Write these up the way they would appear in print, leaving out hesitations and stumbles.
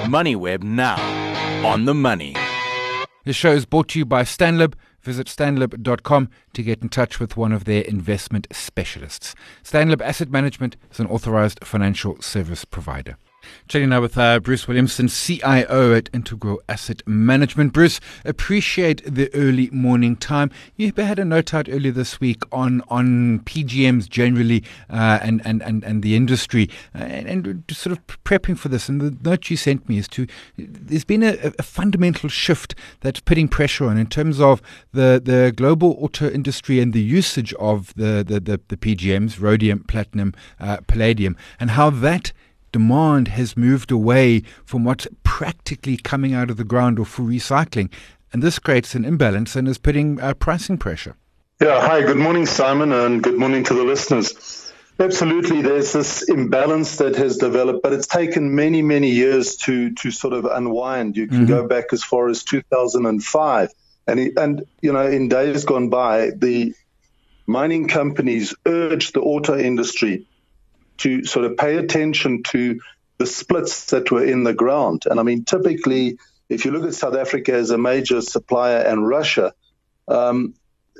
MoneyWeb now. On the money. The show is brought to you by Stanlib. Visit stanlib.com to get in touch with one of their investment specialists. Stanlib Asset Management is an authorized financial service provider. Chatting now with Bruce Williamson, CIO at Integral Asset Management. Bruce, appreciate the early morning time. You had a note out earlier this week on PGMs generally and the industry and sort of prepping for this. And the note you sent me is there's been a fundamental shift that's putting pressure on in terms of the global auto industry and the usage of the PGMs, rhodium, platinum, palladium, and how that demand has moved away from what's practically coming out of the ground or for recycling. And this creates an imbalance and is putting pricing pressure. Yeah, hi, good morning, Simon, and good morning to the listeners. Absolutely, there's this imbalance that has developed, but it's taken many, many years to sort of unwind. You can go back as far as 2005. And you know, in days gone by, the mining companies urged the auto industry to sort of pay attention to the splits that were in the ground. And I mean, typically, if you look at South Africa as a major supplier and Russia, about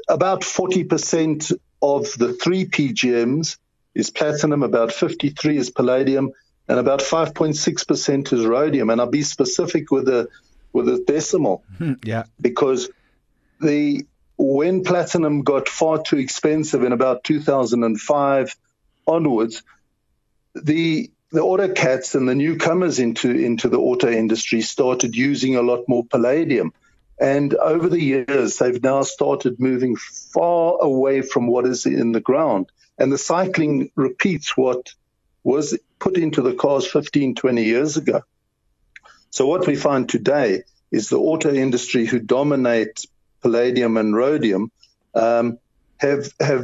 40% of the 3 PGMs is platinum, about 53 is palladium, and about 5.6% is rhodium. And I'll be specific with a decimal, because when platinum got far too expensive in about 2005 onwards, the autocats and the newcomers into the auto industry started using a lot more palladium. And over the years, they've now started moving far away from what is in the ground. And the cycling repeats what was put into the cars 15, 20 years ago. So what we find today is the auto industry, who dominate palladium and rhodium, they're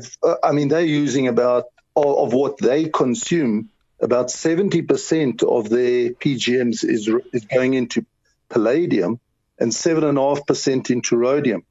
using about, of what they consume, about 70% of their PGMs is going into palladium and 7.5% into rhodium.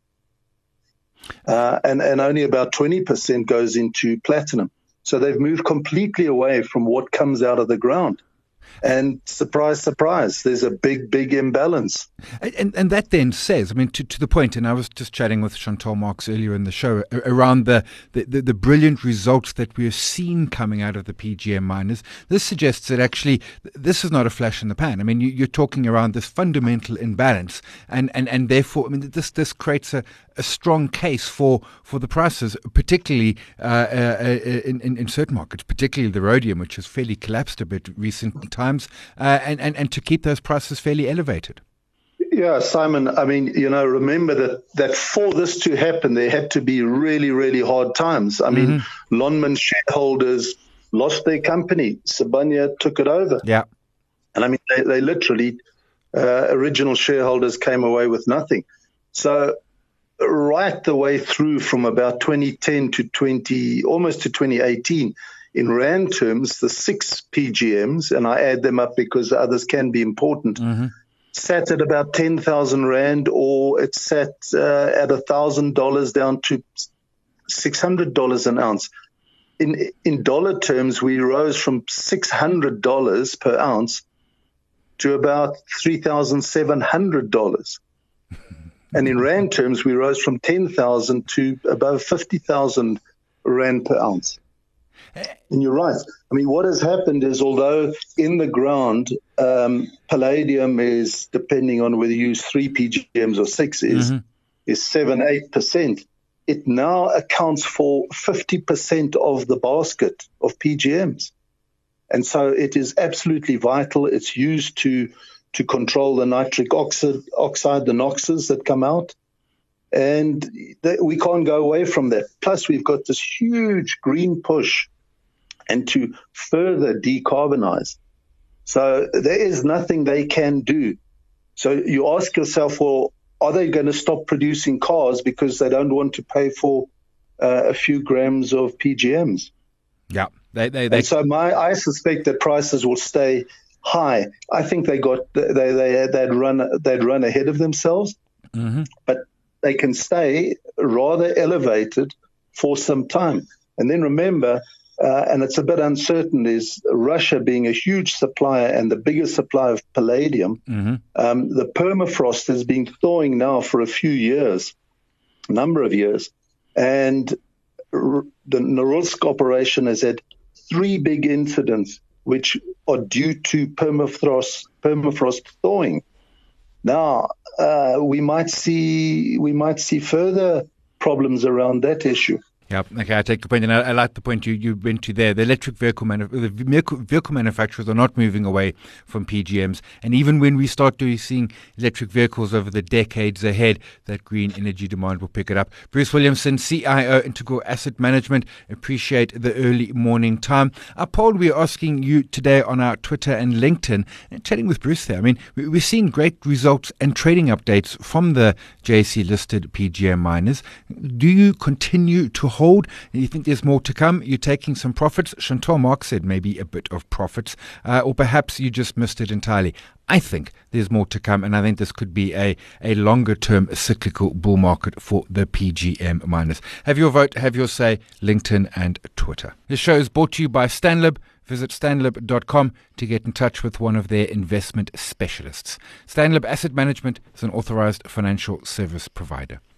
And only about 20% goes into platinum. So they've moved completely away from what comes out of the ground. And surprise, surprise, there's a big imbalance. And that then says, I mean, to the point, and I was just chatting with Chantal Marx earlier in the show around the brilliant results that we're seeing coming out of the PGM miners. This suggests that actually this is not a flash in the pan. I mean, you're talking around this fundamental imbalance, and therefore, I mean, this creates a strong case for the prices, particularly in certain markets, particularly the rhodium, which has fairly collapsed a bit recent times, and to keep those prices fairly elevated. Yeah, Simon, I mean, you know, remember that for this to happen, there had to be really, really hard times. I mean, Lonmin shareholders lost their company. Sibanye took it over. Yeah. And I mean, they literally, original shareholders came away with nothing. So right the way through from about 2010 to almost to 2018, in Rand terms, the 6 PGMs, and I add them up because the others can be important, sat at about 10,000 Rand, or it sat at $1,000 down to $600 an ounce. In dollar terms, we rose from $600 per ounce to about $3,700. And in Rand terms, we rose from 10,000 to above 50,000 Rand per ounce. And you're right. I mean, what has happened is, although in the ground, palladium is, depending on whether you use 3 PGMs or 6, is 7-8%. It now accounts for 50% of the basket of PGMs. And so it is absolutely vital. It's used to control the nitric oxide, the NOxes that come out. And we can't go away from that. Plus, we've got this huge green push and to further decarbonize. So there is nothing they can do. So you ask yourself, well, are they going to stop producing cars because they don't want to pay for a few grams of PGMs? Yeah. And so I suspect that prices will stay high. I think they'd run ahead of themselves, but they can stay rather elevated for some time. And then remember, and it's a bit uncertain, is Russia being a huge supplier and the biggest supplier of palladium. The permafrost has been thawing now for a number of years, and the Norilsk operation has had 3 big incidents which are due to permafrost thawing. Now, we might see further problems around that issue. Yeah, okay, I take the point, and I like the point you went to there. The electric vehicle manufacturers are not moving away from PGMs, and even when we start seeing electric vehicles over the decades ahead, that green energy demand will pick it up. Bruce Williamson, CIO, Integral Asset Management, appreciate the early morning time. Our poll we're asking you today on our Twitter and LinkedIn, and chatting with Bruce there. I mean, we're seeing great results and trading updates from the JSE-listed PGM miners. Do you continue to hold? You think there's more to come? You're taking some profits? Chantal Mark said maybe a bit of profits, or perhaps you just missed it entirely. I think there's more to come, and I think this could be a longer-term cyclical bull market for the PGM miners. Have your vote, have your say, LinkedIn and Twitter. This show is brought to you by Stanlib. Visit stanlib.com to get in touch with one of their investment specialists. Stanlib Asset Management is an authorized financial service provider.